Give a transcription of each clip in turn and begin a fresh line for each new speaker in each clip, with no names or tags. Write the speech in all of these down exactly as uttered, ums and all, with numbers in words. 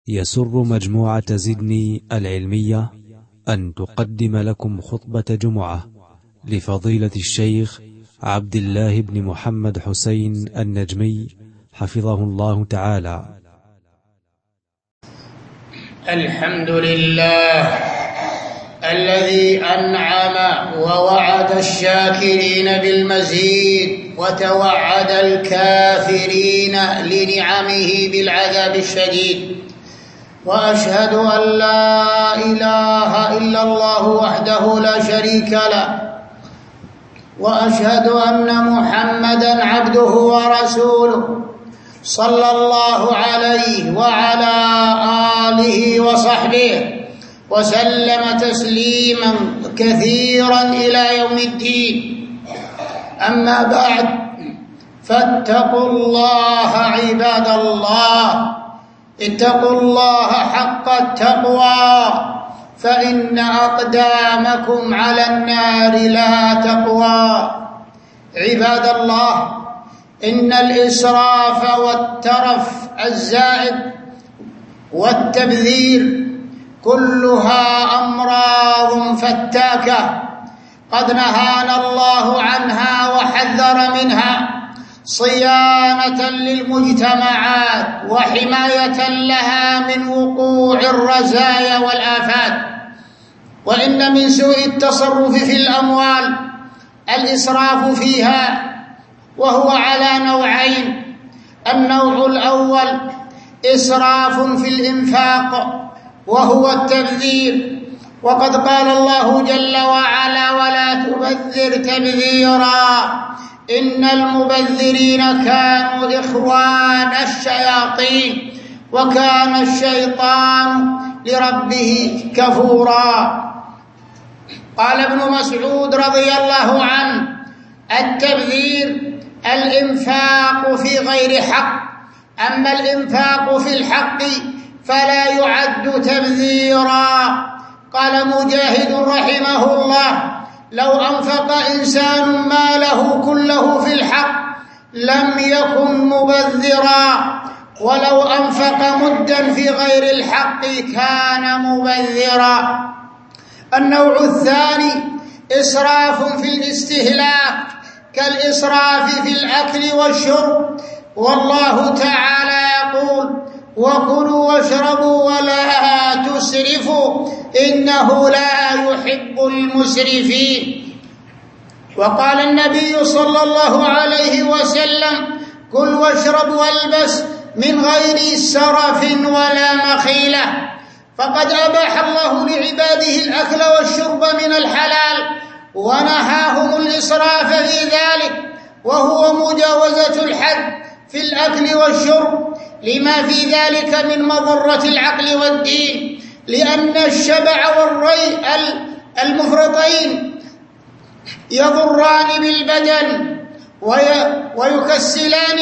يسر مجموعة زدني العلمية أن تقدم لكم خطبة جمعة لفضيلة الشيخ عبد الله بن محمد حسين النجمي حفظه الله تعالى.
الحمد لله الذي أنعم ووعد الشاكرين بالمزيد وتوعد الكافرين لنعمه بالعذاب الشديد، وأشهد أن لا إله إلا الله وحده لا شريك له، وأشهد أن محمدًا عبده ورسوله صلى الله عليه وعلى آله وصحبه وسلم تسليماً كثيراً إلى يوم الدين. أما بعد، فاتقوا الله عباد الله، اتقوا الله حق التقوى، فإن أقدامكم على النار لا تقوى. عباد الله، إن الإسراف والترف الزائد والتبذير كلها أمراض فتاكة قد نهانا الله عنها وحذر منها صيانة للمجتمعات وحماية لها من وقوع الرزايا والآفات. وإن من سوء التصرف في الأموال الإسراف فيها، وهو على نوعين. النوع الأول إسراف في الإنفاق وهو التبذير، وقد قال الله جل وعلا: ولا تبذر تبذيرا إن المبذرين كانوا إخوان الشياطين وكان الشيطان لربه كفورا. قال ابن مسعود رضي الله عنه: التبذير الإنفاق في غير حق، أما الإنفاق في الحق فلا يعد تبذيرا. قال مجاهد رحمه الله: لو أنفق إنسان ماله كله في الحق لم يكن مبذرا، ولو أنفق مدا في غير الحق كان مبذرا. النوع الثاني إسراف في الاستهلاك كالإسراف في الأكل والشرب، والله تعالى يقول: وكلوا واشربوا ولا تسرفوا إنه لا يحب المسرفين. وقال النبي صلى الله عليه وسلم: كل واشرب والبس من غير سرف ولا مخيلة. فقد أباح الله لعباده الأكل والشرب من الحلال ونهاهم الإسراف في ذلك، وهو مجاوزة الحد في الأكل والشرب لما في ذلك من مضرة العقل والدين، لأن الشبع والري المفرطين يضران بالبدن ويكسلان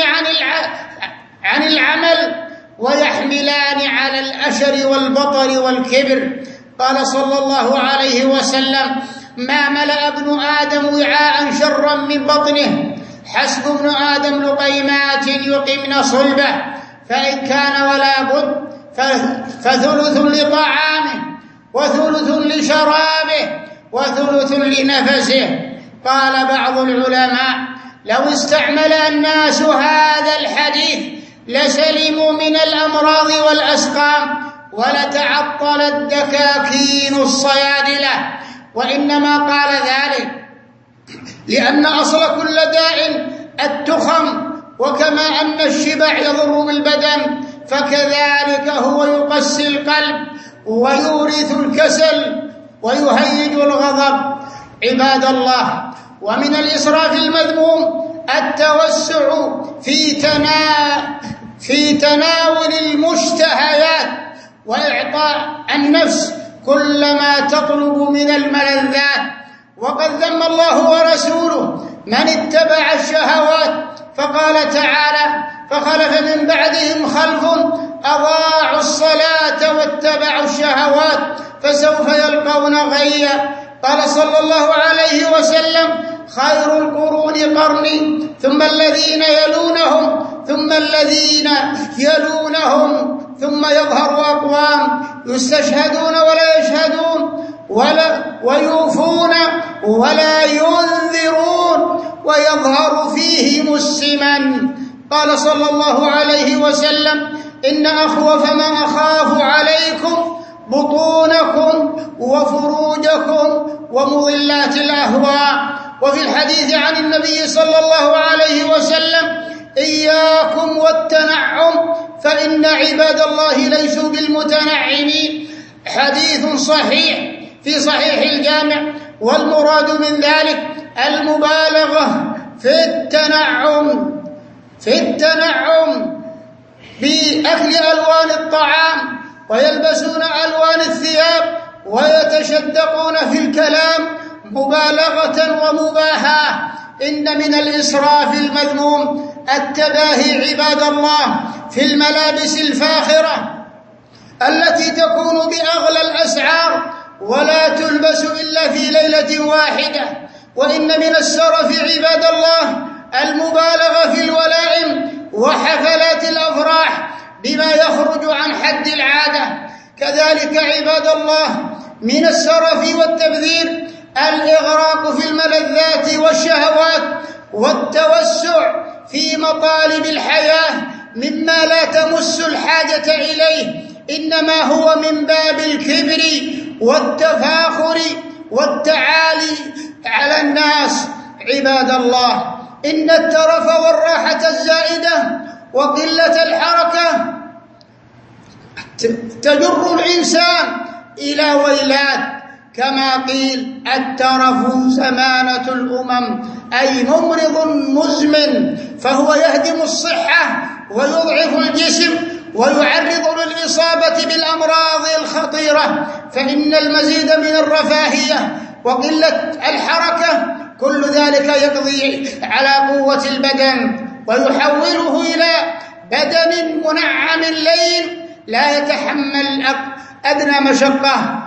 عن العمل ويحملان على الأشر والبطر والكبر. قال صلى الله عليه وسلم: ما ملأ ابن آدم وعاء شرا من بطنه، حسب ابن آدم لقيمات يقمن صلبه، فإن كان ولا بد فثلث لطعامه وثلث لشرابه وثلث لنفسه. قال بعض العلماء: لو استعمل الناس هذا الحديث لسلموا من الأمراض والأسقام ولتعطلت دكاكين الصيادلة. وإنما قال ذلك لأن أصل كل داء التخم، وكما أن الشبع يضر بالبدن فكذلك هو يقسي القلب ويورث الكسل ويهيج الغضب. عباد الله، ومن الإسراف المذموم التوسع في تنا في تناول المشتهيات وإعطاء النفس كل ما تطلب من الملذات. وقد ذم الله ورسوله من اتبع الشهوات، فقال تعالى: فخلف من بعدهم خلف أضاعوا الصلاة واتبعوا الشهوات فسوف يلقون غيا. قال صلى الله عليه وسلم: خير القرون قرني ثم الذين يلونهم ثم الذين يلونهم ثم يظهر أقوام يستشهدون ولا يشهدون ولا ويوفون ولا ينذرون ويظهر فيهم السمن. قال صلى الله عليه وسلم: إن أخوف ما أخاف عليكم بطونكم وفروجكم ومضلات الأهواء. وفي الحديث عن النبي صلى الله عليه وسلم: إياكم والتنعم فإن عباد الله ليسوا بالمتنعمين. حديث صحيح في صحيح الجامع. والمراد من ذلك المبالغة في التنعم في التنعم بأكل ألوان الطعام، ويلبسون ألوان الثياب، ويتشدقون في الكلام مبالغة ومباهاة. إن من الإسراف المذموم التباهي عباد الله في الملابس الفاخرة التي تكون بأغلى الأسعار ولا تلبس إلا في ليلة واحدة. وإن من السرف عباد الله المبالغة في الولائم وحفلات الأفراح بما يخرج عن حد العادة. كذلك عباد الله من السرف والتبذير الإغراق في الملذات والشهوات والتوسع في مطالب الحياة مما لا تمس الحاجة إليه، إنما هو من باب الكبر والتفاخر والتعالي على الناس. عباد الله، إن الترف والراحة الزائدة وقلة الحركة تجر الإنسان إلى ويلات، كما قيل: الترف سمانة الأمم، أي ممرض مزمن، فهو يهدم الصحة ويضعف الجسم ويعرض للإصابة بالأمراض الخطيرة. فإن المزيد من الرفاهية وقلة الحركة كل ذلك يقضي على قوة البدن ويحوله إلى بدن منعم لين لا يتحمل أدنى مشقة،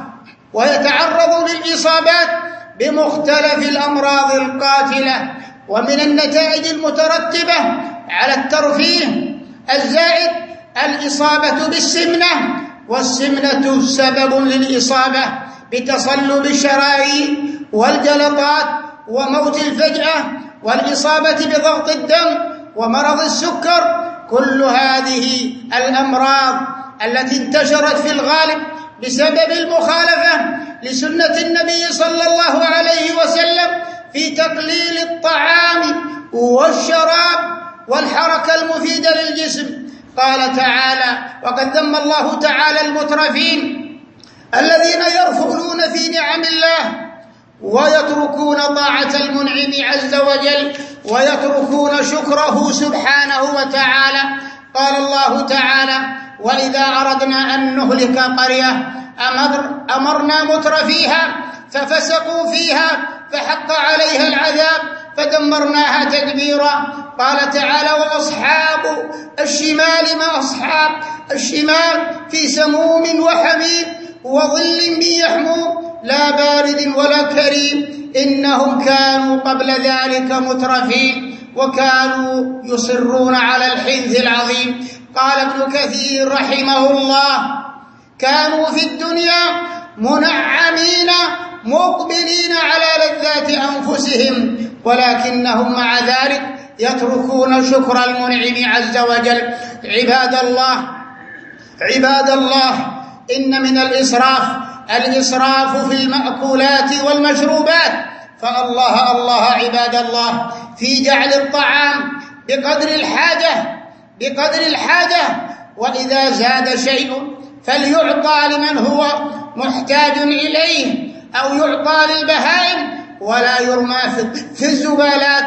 ويتعرض للإصابات بمختلف الأمراض القاتلة. ومن النتائج المترتبة على الترفيه الزائد الإصابة بالسمنة، والسمنة سبب للإصابة بتصلب الشرايين والجلطات وموت الفجأة والإصابة بضغط الدم ومرض السكر. كل هذه الأمراض التي انتشرت في الغالب بسبب المخالفة لسنة النبي صلى الله عليه وسلم في تقليل الطعام والشراب والحركة المفيدة للجسم. قال تعالى: وقد ذم الله تعالى المترفين الذين يرفضون في نعم الله ويتركون طاعة المنعم عز وجل ويتركون شكره سبحانه وتعالى. قال الله تعالى: وإذا أردنا أن نهلك قرية أمر أمرنا مترفيها ففسقوا فيها فحق عليها العذاب فدمرناها تدميرا. قال تعالى: وأصحاب الشمال ما أصحاب الشمال في سموم وحميم وظل من يحموم لا بارد ولا كريم إنهم كانوا قبل ذلك مترفين وكانوا يصرون على الحنث العظيم. قال ابن كثير رحمه الله: كانوا في الدنيا منعمين مقبلين على لذات أنفسهم، ولكنهم مع ذلك يتركون شكر المنعم عز وجل. عباد الله عباد الله إن من الإسراف الإسراف في المأكولات والمشروبات. فالله الله عباد الله في جعل الطعام بقدر الحاجة بقدر الحاجة وإذا زاد شيء فليعطى لمن هو محتاج إليه أو يعطى للبهائم ولا يرمى في الزبالات،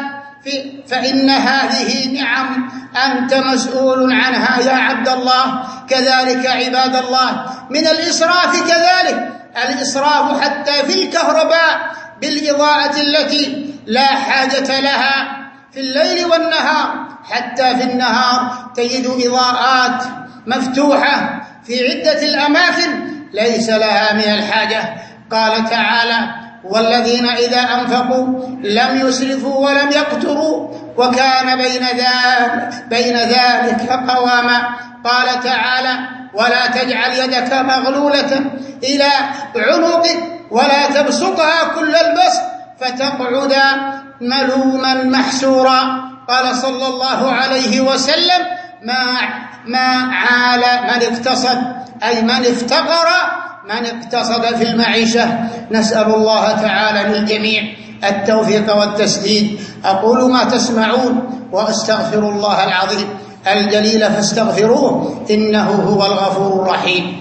فإن هذه نعم أنت مسؤول عنها يا عبد الله. كذلك عباد الله من الإسراف كذلك الإسراف حتى في الكهرباء بالإضاءة التي لا حاجة لها في الليل والنهار. حتى في النهار تجد إضاءات مفتوحة في عدة الأماكن ليس لها من الحاجة. قال تعالى: والذين إذا أنفقوا لم يسرفوا ولم يقتروا وكان بين ذلك, بين ذلك قواما. قال تعالى: ولا تجعل يدك مغلولة إلى عنقك ولا تبسطها كل البسط فتقعد ملوما محسورا. قال صلى الله عليه وسلم: ما ما عال من اقتصد، أي من افتقر، من اقتصد في المعيشة. نسأل الله تعالى للجميع التوفيق والتسديد. أقول ما تسمعون وأستغفر الله العظيم الجليل فاستغفروه إنه هو الغفور الرحيم.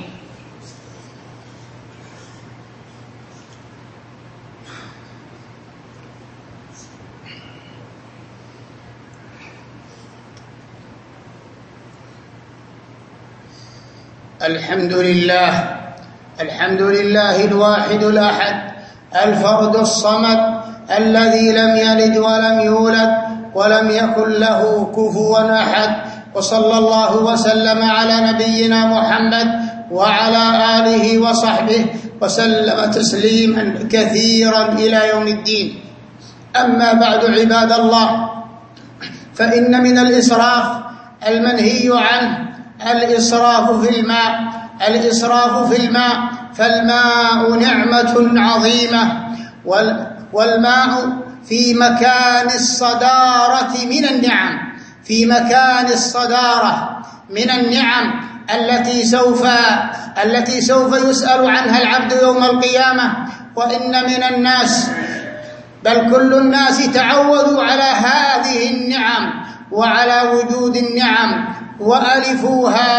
الحمد لله الحمد لله الواحد الأحد الفرد الصمد الذي لم يلد ولم يولد ولم يكن له كفوا أحد، وصلى الله وسلم على نبينا محمد وعلى آله وصحبه وسلم تسليما كثيرا إلى يوم الدين. أما بعد عباد الله، فإن من الإسراف المنهي عنه الإسراف في الماء. الإسراف في الماء، فالماء نعمة عظيمة، والماء في مكان الصدارة من النعم، في مكان الصدارة من النعم التي سوف التي سوف يسأل عنها العبد يوم القيامة. وإن من الناس، بل كل الناس، تعودوا على هذه النعم وعلى وجود النعم وألفوها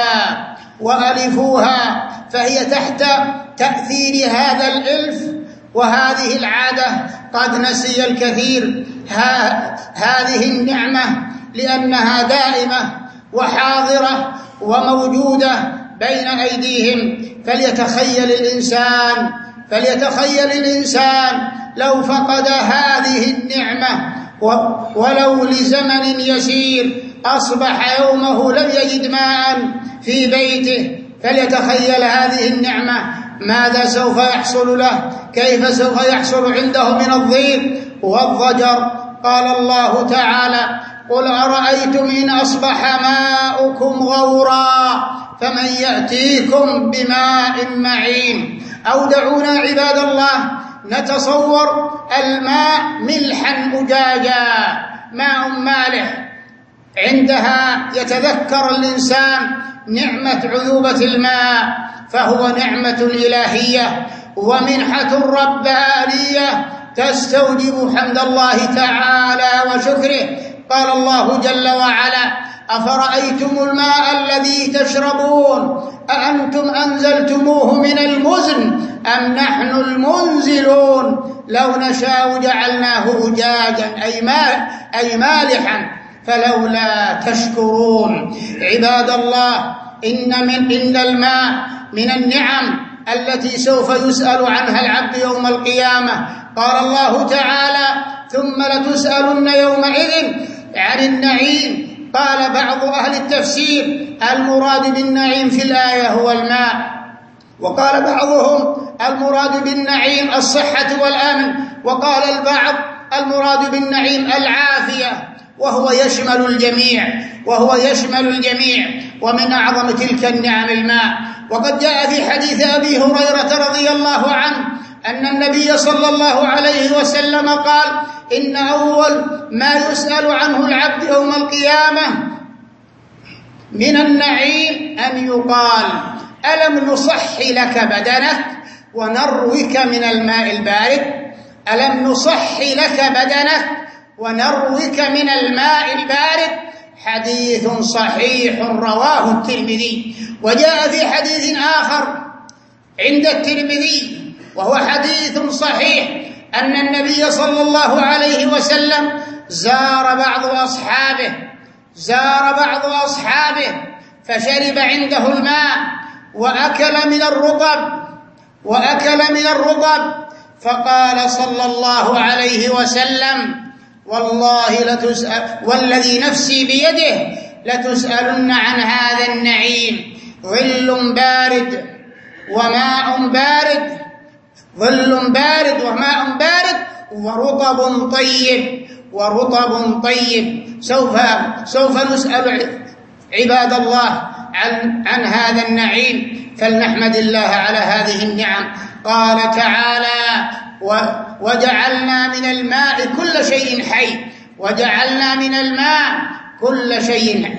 وألفوها فهي تحت تأثير هذا الإلف وهذه العادة قد نسي الكثير هذه النعمة، لأنها دائمة وحاضرة وموجودة بين أيديهم. فليتخيل الإنسان فليتخيل الإنسان لو فقد هذه النعمة ولو لزمن يسير، أصبح يومه لم يجد ماء في بيته. فليتخيل هذه النعمة ماذا سوف يحصل له، كيف سوف يحصل عنده من الضيق والضجر. قال الله تعالى: قل أرأيتم إن أصبح ماؤكم غورا فمن يأتيكم بماء معين. أو دعونا عباد الله نتصور الماء ملحا أجاجا، ماء مالح، عندها يتذكر الإنسان نعمة عذوبة الماء، فهو نعمة إلهية ومنحة ربانية تستوجب حمد الله تعالى وشكره. قال الله جل وعلا: أفرأيتم الماء الذي تشربون أأنتم أنزلتموه من المزن أم نحن المنزلون لو نشاء جعلناه أجاجا أي ماء أي مالحا فلولا تشكرون. عباد الله، إن من إن الماء من النعم التي سوف يسأل عنها العبد يوم القيامة. قال الله تعالى: ثم لتسألن يومئذ عن النعيم. قال بعض أهل التفسير: المراد بالنعيم في الآية هو الماء، وقال بعضهم: المراد بالنعيم الصحة والأمن، وقال البعض: المراد بالنعيم العافية، وهو يشمل الجميع وهو يشمل الجميع ومن أعظم تلك النعم الماء. وقد جاء في حديث أبي هريرة رضي الله عنه أن النبي صلى الله عليه وسلم قال: إن أول ما يسأل عنه العبد يوم القيامة من النعيم أن يقال: ألم نصح لك بدنك ونروك من الماء البارد؟ ألم نصح لك بدنك ونروك من الماء البارد؟ حديث صحيح رواه الترمذي. وجاء في حديث آخر عند الترمذي وهو حديث صحيح أن النبي صلى الله عليه وسلم زار بعض أصحابه زار بعض أصحابه فشرب عنده الماء وأكل من الرطب وأكل من الرطب فقال صلى الله عليه وسلم: والله لتسأل والذي نفسي بيده لتسألن عن هذا النعيم، ظل بارد وماء بارد ظل بارد وماء بارد ورطب طيب ورطب طيب. سوف سوف نسأل عباد الله عن, عن هذا النعيم فلنحمد الله على هذه النعم. قال تعالى: وجعلنا من الماء كل شيء حي وجعلنا من الماء كل شيء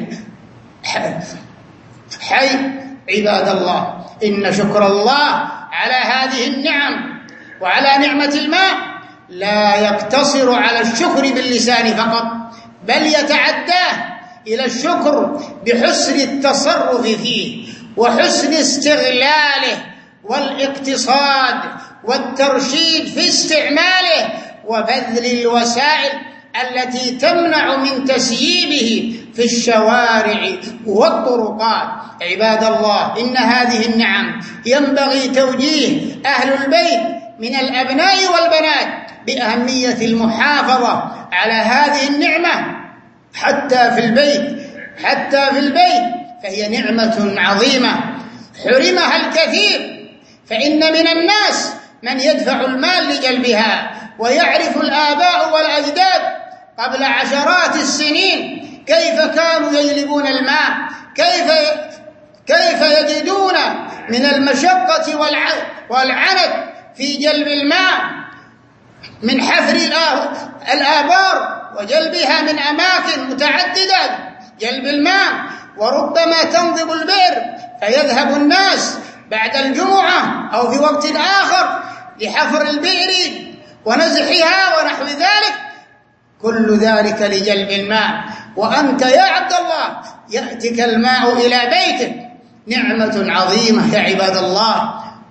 حي. عباد الله، إن شكر الله على هذه النعم وعلى نعمة الماء لا يقتصر على الشكر باللسان فقط، بل يتعداه إلى الشكر بحسن التصرف فيه وحسن استغلاله والاقتصاد والترشيد في استعماله وبذل الوسائل التي تمنع من تسييبه في الشوارع والطرقات. عباد الله، إن هذه النعم ينبغي توجيه أهل البيت من الأبناء والبنات بأهمية المحافظة على هذه النعمة حتى في البيت حتى في البيت فهي نعمة عظيمة حرمها الكثير. فإن من الناس من يدفع المال لجلبها، ويعرف الآباء والأجداد قبل عشرات السنين كيف كانوا يجلبون الماء، كيف كيف يجدون من المشقة والعنت في جلب الماء من حفر الآبار وجلبها من أماكن متعددة جلب الماء، وربما تنضب البئر فيذهب الناس بعد الجمعة أو في وقت آخر لحفر البئر ونزحها ونحو ذلك، كل ذلك لجلب الماء. وأنت يا عبد الله يأتيك الماء إلى بيتك، نعمة عظيمة يا عباد الله،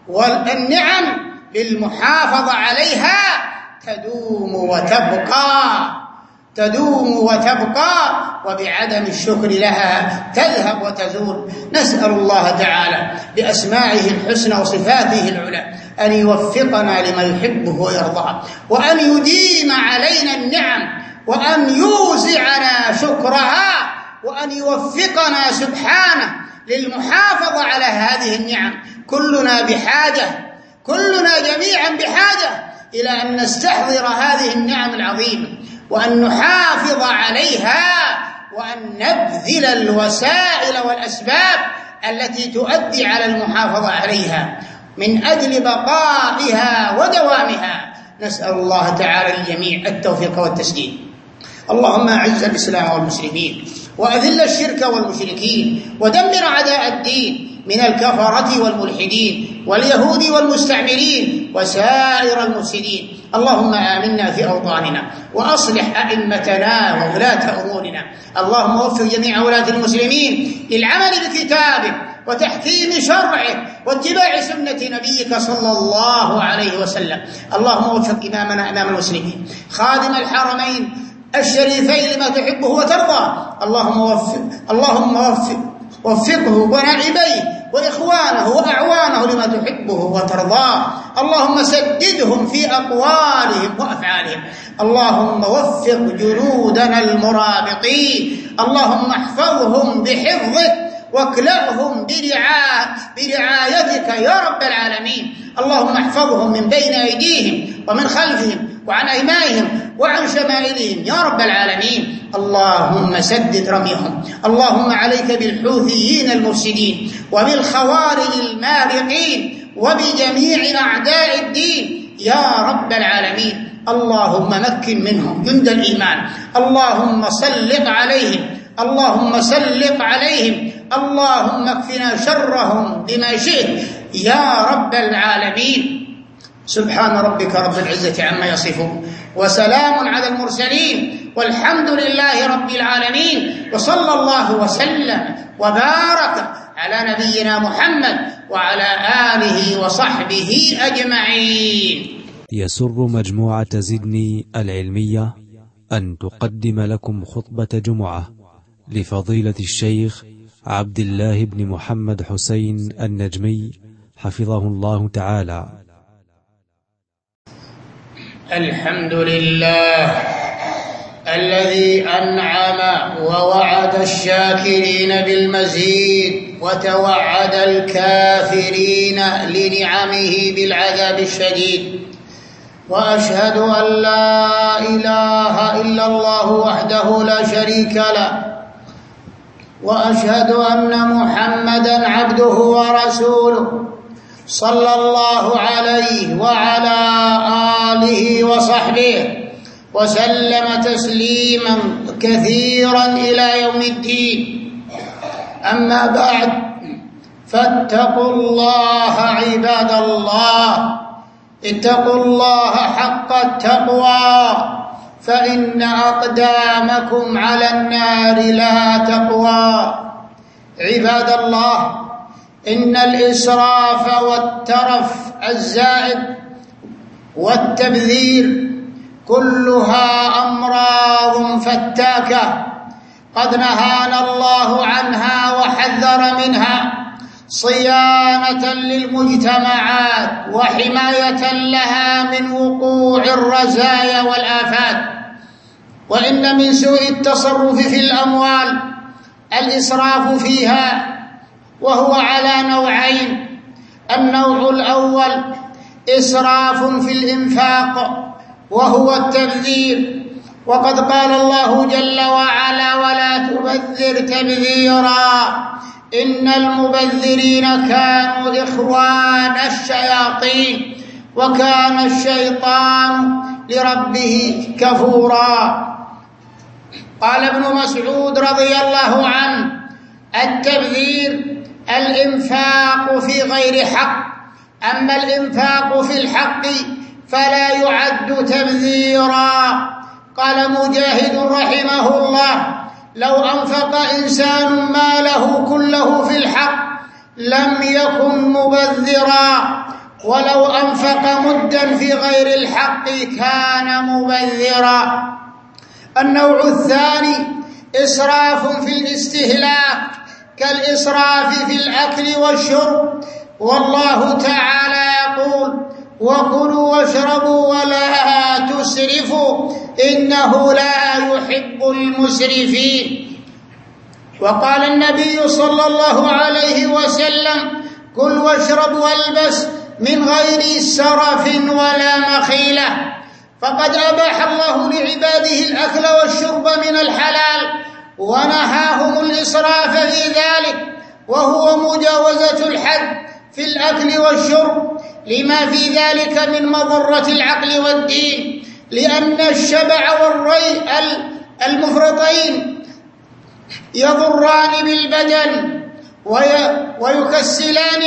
والنعم للمحافظة عليها تدوم وتبقى تدوم وتبقى وبعدم الشكر لها تذهب وتزول. نسأل الله تعالى بأسمائه الحسنى وصفاته العلى أن يوفقنا لما يحبه ويرضاه، وأن يديم علينا النعم، وأن يوزعنا شكرها، وأن يوفقنا سبحانه للمحافظة على هذه النعم. كلنا بحاجة كلنا جميعا بحاجة إلى أن نستحضر هذه النعم العظيمة، وأن نحافظ عليها، وأن نبذل الوسائل والأسباب التي تؤدي على المحافظة عليها من أجل بقائها ودوامها. نسأل الله تعالى للجميع التوفيق والتسديد. اللهم أعز الإسلام والمسلمين، وأذل الشرك والمشركين، ودمر أعداء الدين من الكفرة والملحدين واليهود والمستعمرين وسائر المفسدين. اللهم آمنا في أوطاننا، وأصلح أئمتنا وولاة أمورنا. اللهم وفق جميع ولاة المسلمين للعمل بكتابك وتحكيم شرعه واتباع سنة نبيك صلى الله عليه وسلم. اللهم وفق إمامنا إمام المسلمين خادم الحرمين الشريفين لما تحبه وترضى. اللهم وفق اللهم وفق وفقه ونائبيه وإخوانه وأعوانه لما تحبه وترضاه. اللهم سددهم في أقوالهم وأفعالهم. اللهم وفق جنودنا المرابطين. اللهم احفظهم بحفظك واكلأهم برعايتك يا رب العالمين. اللهم احفظهم من بين أيديهم ومن خلفهم وعن أيمانهم وعن شمائلهم يا رب العالمين. اللهم سدد رميهم. اللهم عليك بالحوثيين المفسدين وبالخوارج المارقين وبجميع أعداء الدين يا رب العالمين. اللهم مكن منهم جند الإيمان. اللهم سلط عليهم اللهم سلط عليهم اللهم اكفنا شرهم بما شئت يا رب العالمين. سبحان ربك رب العزة عما يصفون، وسلام على المرسلين، والحمد لله رب العالمين. وصلى الله وسلم وبارك على نبينا محمد وعلى آله وصحبه أجمعين.
يسر مجموعة زدني العلمية أن تقدم لكم خطبة جمعة لفضيلة الشيخ عبد الله بن محمد حسين النجمي حفظه الله تعالى.
الحمد لله الذي أنعم ووعد الشاكرين بالمزيد، وتوعد الكافرين لنعمه بالعذاب الشديد. وأشهد أن لا إله إلا الله وحده لا شريك له، وأشهد أن محمدًا عبده ورسوله صلى الله عليه وعلى آله وصحبه وسلم تسليمًا كثيرًا إلى يوم الدين. أما بعد، فاتقوا الله عباد الله، اتقوا الله حق التقوى، فإن أقدامكم على النار لا تقوى. عباد الله، إن الإسراف والترف الزائد والتبذير كلها أمراض فتاكة قد نهانا الله عنها وحذر منها صيانة للمجتمعات وحماية لها من وقوع الرزايا والآفات. وإن من سوء التصرف في الأموال الإسراف فيها، وهو على نوعين. النوع الأول إسراف في الإنفاق وهو التبذير، وقد قال الله جل وعلا: ولا تبذر تبذيرا إن المبذرين كانوا إخوان الشياطين وكان الشيطان لربه كفورا. قال ابن مسعود رضي الله عنه: التبذير الإنفاق في غير حق، أما الإنفاق في الحق فلا يعد تبذيرا. قال مجاهد رحمه الله: لو أنفق إنسان ماله كله في الحق لم يكن مبذرا، ولو أنفق مدا في غير الحق كان مبذرا. النوع الثاني إسراف في الاستهلاك كالإسراف في الأكل والشرب، والله تعالى يقول: وكلوا واشربوا ولا تسرفوا إنه لا يحب المسرفين. وقال النبي صلى الله عليه وسلم: كل واشرب والبس من غير سرف ولا مخيلة. فقد أباح الله لعباده الأكل والشرب من الحلال ونهاهم الإسراف في ذلك، وهو مجاوزة الحد في الأكل والشرب لما في ذلك من مضرة العقل والدين، لأن الشبع والري المفرطين يضران بالبدن ويكسلان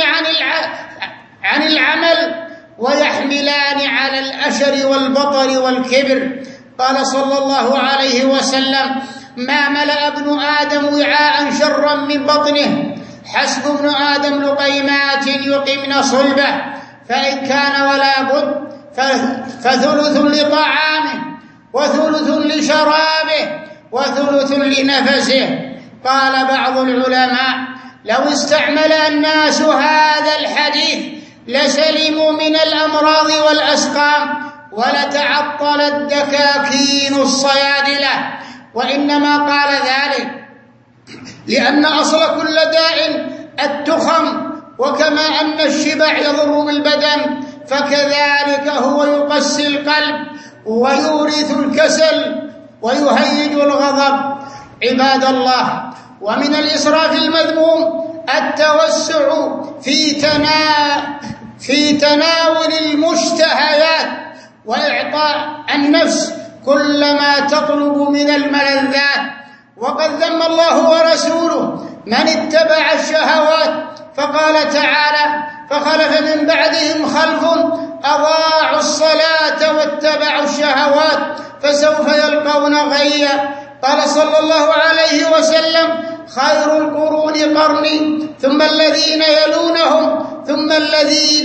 عن العمل ويحملان على الأشر والبطر والكبر. قال صلى الله عليه وسلم: ما ملأ ابن آدم وعاء شرا من بطنه، حسب ابن آدم لقيمات يقمن صلبه، فإن كان ولا بد فثلث لطعامه وثلث لشرابه وثلث لنفسه. قال بعض العلماء: لو استعمل الناس هذا الحديث لسلموا من الأمراض والأسقام ولتعطلت دكاكين الصيادلة. وإنما قال ذلك لأن أصل كل داء التخم، وكما أن الشبع يضر بالبدن فكذلك هو يقسي القلب ويورث الكسل ويهيج الغضب. عباد الله، ومن الإسراف المذموم التوسع في تنا في تناول المشتهيات وإعطاء النفس كل ما تطلب من الملذات. وقد ذم الله ورسوله من اتبع الشهوات، فقال تعالى: فخلف من بعدهم خلف أضاعوا الصلاة واتبعوا الشهوات فسوف يلقون غيا. قال صلى الله عليه وسلم: خير القرون قرني ثم الذين يلونهم ثم الذين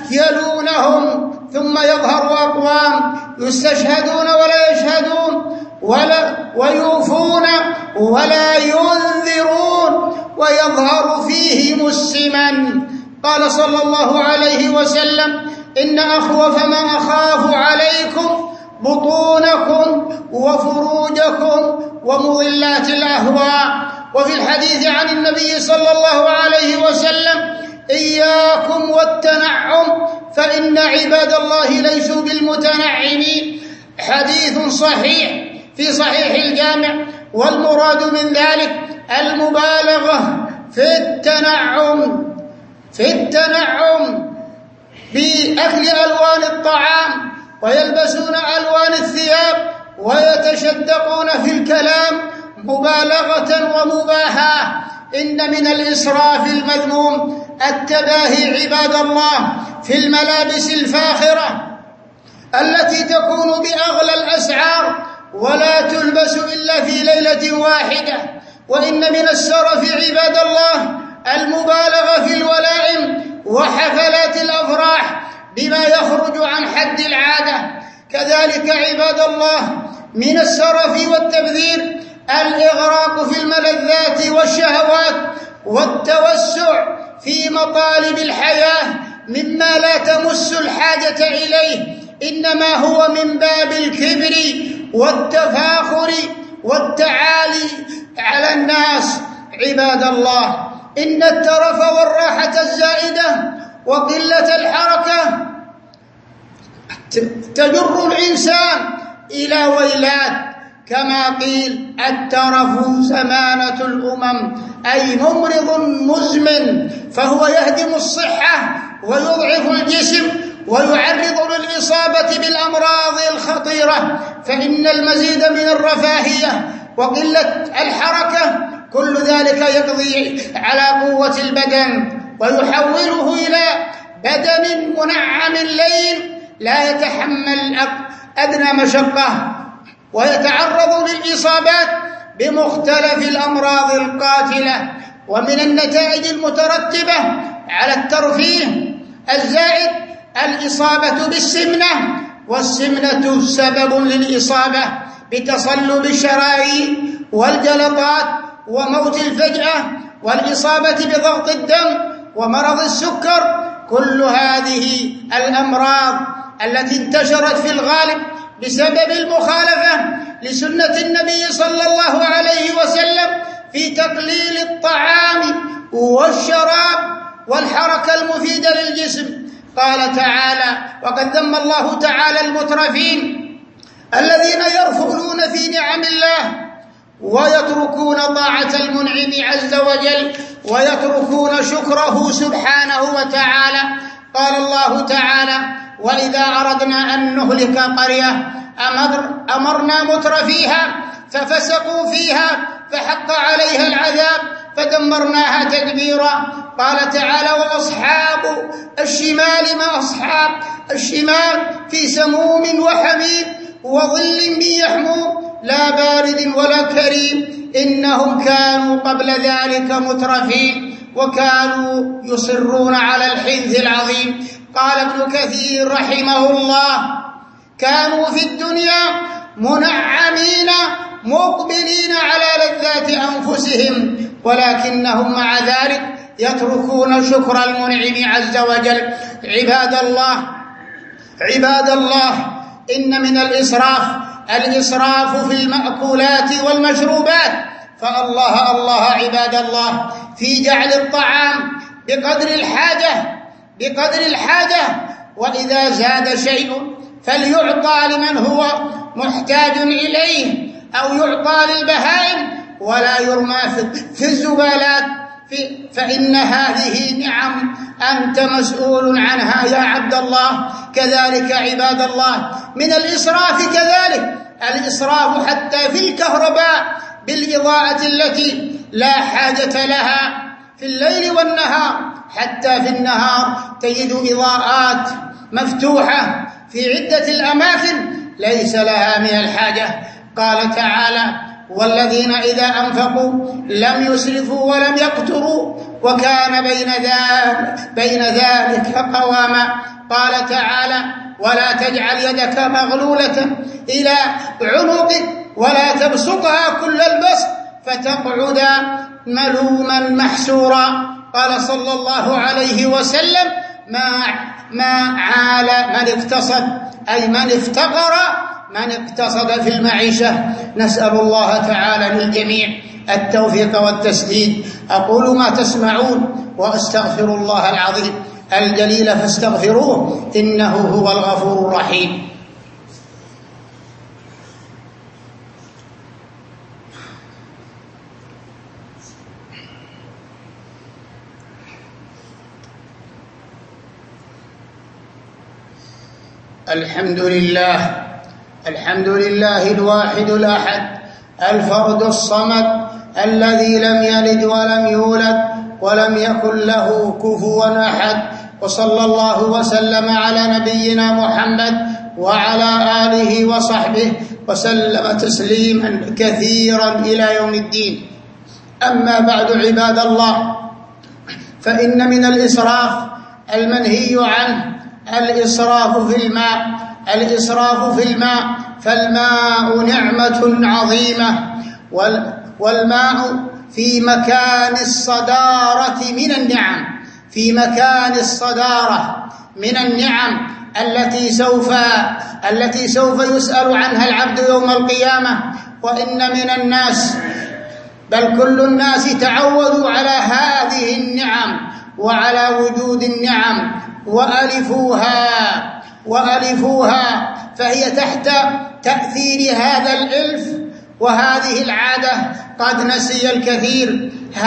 يلونهم ثم يظهر أقوام يستشهدون ولا يشهدون ولا ويوفون ولا ينذرون ويظهر فيهم السمن. قال صلى الله عليه وسلم: إن أخوف ما أخاف عليكم بطونكم وفروجكم ومضلات الأهواء. وفي الحديث عن النبي صلى الله عليه وسلم: إياكم والتنعم فإن عباد الله ليسوا بالمتنعمين. حديث صحيح في صحيح الجامع. والمراد من ذلك المبالغة في التنعم في التنعم بأكل ألوان الطعام، ويلبسون ألوان الثياب، ويتشدقون في الكلام مبالغة ومباهاة. إن من الإسراف المذموم التباهي عباد الله في الملابس الفاخرة التي تكون بأغلى الأسعار ولا تلبس إلا في ليلة واحدة. وإن من السرف عباد الله المبالغة في الولائم وحفلات الأفراح بما يخرج عن حد العادة. كذلك عباد الله من السرف والتبذير الإغراق في الملذات والشهوات والتوسع في مطالب الحياة مما لا تمس الحاجة إليه، إنما هو من باب الكبر والتفاخر والتعالي على الناس. عباد الله، إن الترف والراحة الزائدة وقلة الحركة تجر الإنسان إلى ويلات، كما قيل: الترف سمانة الأمم، أي ممرض مزمن، فهو يهدم الصحة ويضعف الجسم ويعرض للإصابة بالأمراض الخطيرة. فإن المزيد من الرفاهية وقلة الحركة كل ذلك يقضي على قوة البدن ويحوله إلى بدن منعم لين لا يتحمل أدنى مشقة، ويتعرض للإصابات بمختلف الأمراض القاتلة. ومن النتائج المترتبة على الترفيه الزائد الإصابة بالسمنة، والسمنة سبب للإصابة بتصلب الشرايين والجلطات وموت الفجأة والإصابة بضغط الدم ومرض السكر. كل هذه الأمراض التي انتشرت في الغالب بسبب المخالفة لسنة النبي صلى الله عليه وسلم في تقليل الطعام والشراب والحركة المفيدة للجسم. قال تعالى: وقد ذم الله تعالى المترفين الذين يرفضون في نعم الله ويتركون طاعة المنعم عز وجل ويتركون شكره سبحانه وتعالى. قال الله تعالى: وإذا أردنا أن نهلك قرية أمر أمرنا مترفيها ففسقوا فيها فحق عليها العذاب فدمرناها تدميرا. قال تعالى: وأصحاب الشمال ما أصحاب الشمال في سموم وحميم وظل من يحموم لا بارد ولا كريم إنهم كانوا قبل ذلك مترفين وكانوا يصرون على الحنث العظيم. قال ابن كثير رحمه الله: كانوا في الدنيا منعمين مقبلين على لذات أنفسهم، ولكنهم مع ذلك يتركون شكر المنعم عز وجل. عباد الله عباد الله إن من الإسراف الإسراف في المأكولات والمشروبات. فالله الله عباد الله في جعل الطعام بقدر الحاجة بقدر الحاجة وإذا زاد شيء فليعطى لمن هو محتاج إليه أو يعطى للبهائم ولا يرمى في الزبالات، فإن هذه نعم أنت مسؤول عنها يا عبد الله. كذلك عباد الله من الإسراف كذلك الإسراف حتى في الكهرباء بالإضاءة التي لا حاجة لها في الليل والنهار. حتى في النهار تجد إضاءات مفتوحة في عدة الأماكن ليس لها من الحاجة. قال تعالى: والذين إذا أنفقوا لم يسرفوا ولم يقتروا وكان بين ذلك, بين ذلك قواما. قال تعالى: ولا تجعل يدك مغلولة إلى عنقك ولا تبسطها كل البسط فتقعد ملوما محسورا. قال صلى الله عليه وسلم: ما ما عال من اقتصد، أي من افتقر من اقتصد في المعيشة. نسأل الله تعالى للجميع التوفيق والتسديد. أقول ما تسمعون وأستغفر الله العظيم الجليل فاستغفروه إنه هو الغفور الرحيم. الحمد لله الحمد لله الواحد الأحد الفرد الصمد الذي لم يلد ولم يولد ولم يكن له كفوا أحد، وصلى الله وسلم على نبينا محمد وعلى آله وصحبه وسلم تسليما كثيرا إلى يوم الدين. أما بعد عباد الله، فإن من الإسراف المنهي عنه الإسراف في الماء الإسراف في الماء فالماء نعمة عظيمة، والماء في مكان الصدارة من النعم في مكان الصدارة من النعم التي سوف التي سوف يسأل عنها العبد يوم القيامة. وإن من الناس بل كل الناس تعودوا على هذه النعم وعلى وجود النعم وألفوها وألفوها فهي تحت تأثير هذا الإلف وهذه العادة قد نسي الكثير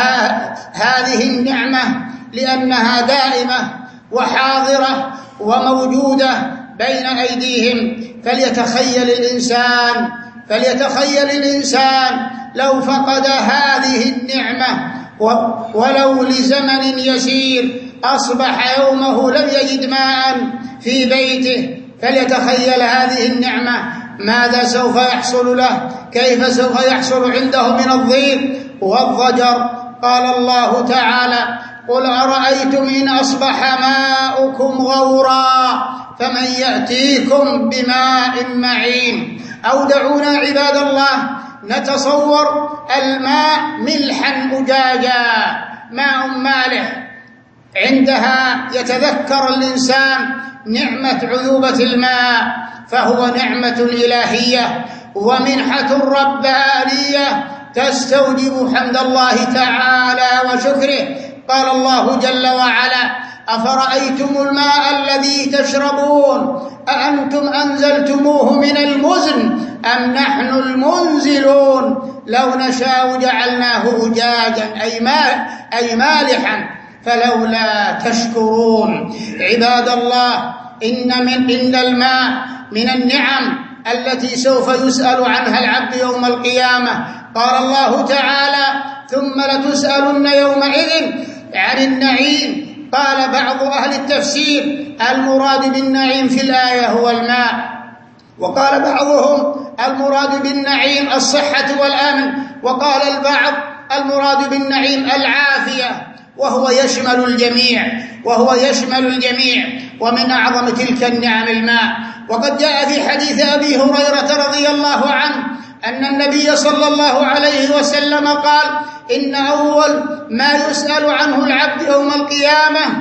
هذه النعمة، لأنها دائمة وحاضرة وموجودة بين أيديهم. فليتخيل الإنسان فليتخيل الإنسان لو فقد هذه النعمة ولو لزمن يسير، أصبح يومه لم يجد ماء في بيته. فليتخيل هذه النعمة ماذا سوف يحصل له، كيف سوف يحصل عنده من الضيق والضجر. قال الله تعالى: قل أرأيتم إن أصبح ماؤكم غورا فمن يأتيكم بماء معين. أو دعونا عباد الله نتصور الماء ملحا أجاجا، ماء مالح، عندها يتذكر الإنسان نعمة عذوبة الماء، فهو نعمة إلهية ومنحة ربانية تستوجب حمد الله تعالى وشكره. قال الله جل وعلا: أفرأيتم الماء الذي تشربون أأنتم أنزلتموه من المزن أم نحن المنزلون لو نشاء جعلناه أجاجا أي ماء أي مالحا فلولا تشكرون. عباد الله، إن من إن الماء من النعم التي سوف يسأل عنها العبد يوم القيامة. قال الله تعالى: ثم لتسألن يومئذ عن النعيم. قال بعض أهل التفسير: المراد بالنعيم في الآية هو الماء، وقال بعضهم: المراد بالنعيم الصحة والأمن، وقال البعض: المراد بالنعيم العافية، وهو يشمل الجميع وهو يشمل الجميع ومن أعظم تلك النعم الماء. وقد جاء في حديث أبي هريرة رضي الله عنه أن النبي صلى الله عليه وسلم قال: إن أول ما يسأل عنه العبد يوم القيامة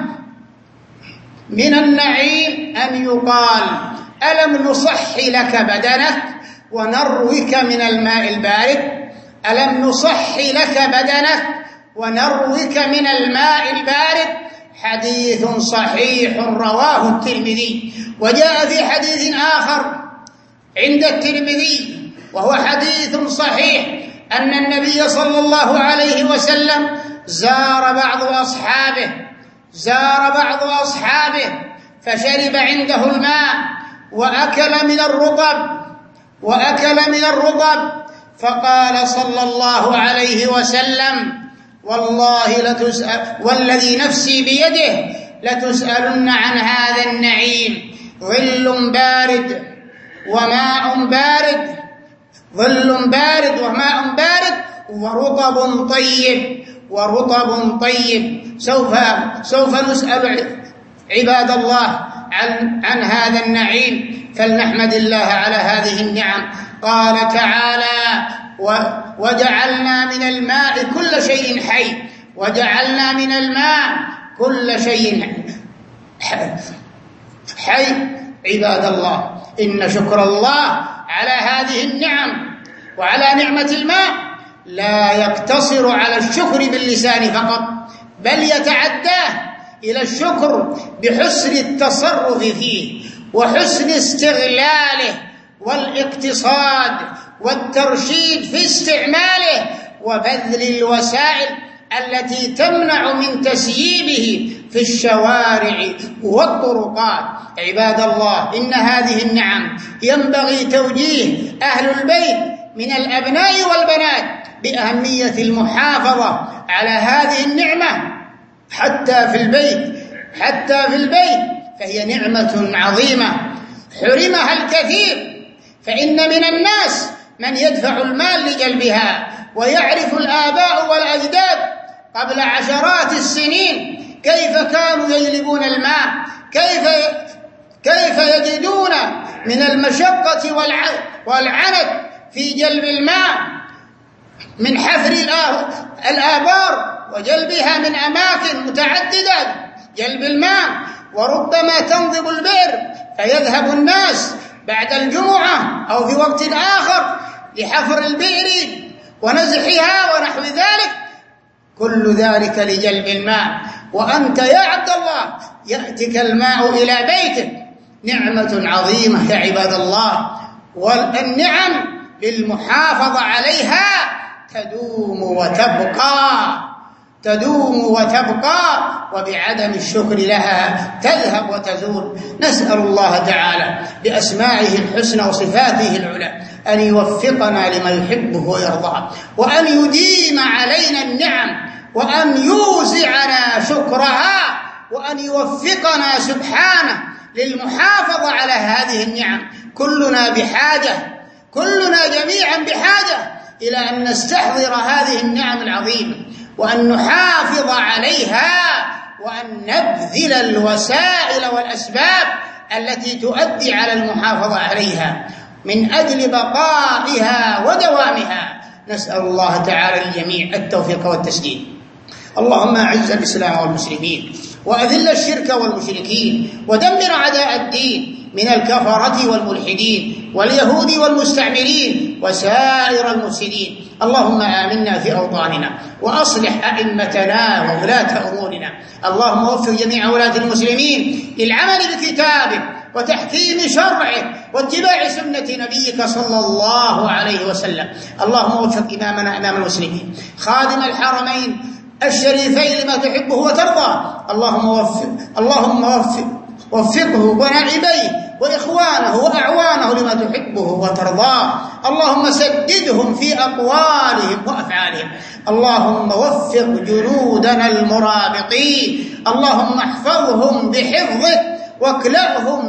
من النعيم أن يقال: ألم نصح لك بدنك ونروك من الماء البارد؟ ألم نصح لك بدنك ونروك من الماء البارد؟ حديث صحيح رواه الترمذي. وجاء في حديث آخر عند الترمذي وهو حديث صحيح أن النبي صلى الله عليه وسلم زار بعض أصحابه زار بعض أصحابه فشرب عنده الماء وأكل من الرطب وأكل من الرطب فقال صلى الله عليه وسلم: والله لتسأل والذي نفسي بيده لتسألن عن هذا النعيم، ظل بارد وماء بارد ظل بارد وماء بارد ورطب طيب ورطب طيب. سوف سوف نسأل عباد الله عن عن هذا النعيم، فلنحمد الله على هذه النعم. قال تعالى: وجعلنا من الماء كل شيء حي وجعلنا من الماء كل شيء حي. عباد الله، إن شكر الله على هذه النعم وعلى نعمة الماء لا يقتصر على الشكر باللسان فقط، بل يتعداه إلى الشكر بحسن التصرف فيه وحسن استغلاله والاقتصاد والترشيد في استعماله وبذل الوسائل التي تمنع من تسييبه في الشوارع والطرقات. عباد الله، إن هذه النعم ينبغي توجيه أهل البيت من الأبناء والبنات بأهمية المحافظة على هذه النعمة حتى في البيت حتى في البيت فهي نعمة عظيمة حرمها الكثير. فإن من الناس من يدفع المال لجلبها، ويعرف الآباء والأجداد قبل عشرات السنين كيف كانوا يجلبون الماء، كيف كيف يجدون من المشقة والعنت في جلب الماء، من حفر الآبار وجلبها من أماكن متعددة جلب الماء، وربما تنضب البئر فيذهب الناس بعد الجمعة أو في وقت آخر لحفر البئر ونزحها ونحو ذلك، كل ذلك لجلب الماء. وأنت يا عبد الله يأتيك الماء إلى بيتك، نعمة عظيمة يا عباد الله، والنعم للمحافظة عليها تدوم وتبقى تدوم وتبقى وبعدم الشكر لها تذهب وتزول. نسأل الله تعالى بأسمائه الحسنى وصفاته العلى أن يوفقنا لما يحبه ويرضاه، وأن يديم علينا النعم، وأن يوزعنا شكرها، وأن يوفقنا سبحانه للمحافظة على هذه النعم. كلنا بحاجة كلنا جميعا بحاجة إلى أن نستحضر هذه النعم العظيمة، وأن نحافظ عليها، وأن نبذل الوسائل والأسباب التي تؤدي على المحافظة عليها من أجل بقائها ودوامها. نسأل الله تعالى للجميع التوفيق والتسديد. اللهم أعز الإسلام والمسلمين، وأذل الشرك والمشركين، ودمر أعداء الدين من الكفرة والملحدين واليهود والمستعمرين وسائر المفسدين. اللهم آمنا في أوطاننا، وأصلح أئمتنا وولاة أمورنا. اللهم وفق جميع ولاة المسلمين للعمل بكتابك وتحكيم شرعه واتباع سنة نبيك صلى الله عليه وسلم. اللهم وفق إمامنا إمام المسلمين خادم الحرمين الشريفين لما تحبه وترضى. اللهم وفق اللهم وفق وفقه ونائبيه وإخوانه وأعوانه لما تحبه وترضاه. اللهم سددهم في أقوالهم وأفعالهم. اللهم وفق جنودنا المرابطين. اللهم احفظهم بحفظك واكلأهم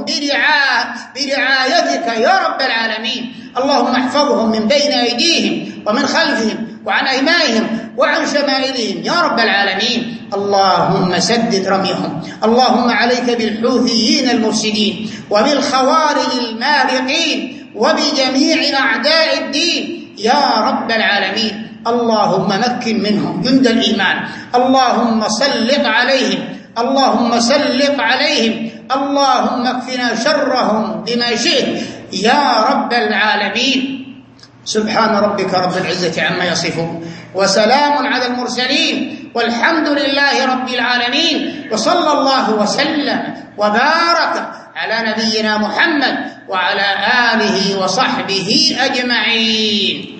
برعايتك يا رب العالمين. اللهم احفظهم من بين أيديهم ومن خلفهم وعن أيمانهم وعن شمائلهم يا رب العالمين. اللهم سدد رميهم. اللهم عليك بالحوثيين المفسدين وبالخوارج المارقين وبجميع أعداء الدين يا رب العالمين. اللهم مكن منهم جند الإيمان. اللهم سلط عليهم اللهم سلط عليهم اللهم اكفنا شرهم بما شئت يا رب العالمين. سبحان ربك رب العزة عما يصفون، وسلام على المرسلين، والحمد لله رب العالمين. وصلى الله وسلم وبارك على نبينا محمد وعلى آله وصحبه أجمعين.